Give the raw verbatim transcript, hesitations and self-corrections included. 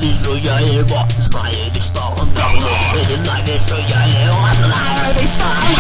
Ненавижу я его, знаю ли, что он говно. И ненавижу я его, знаю ли, что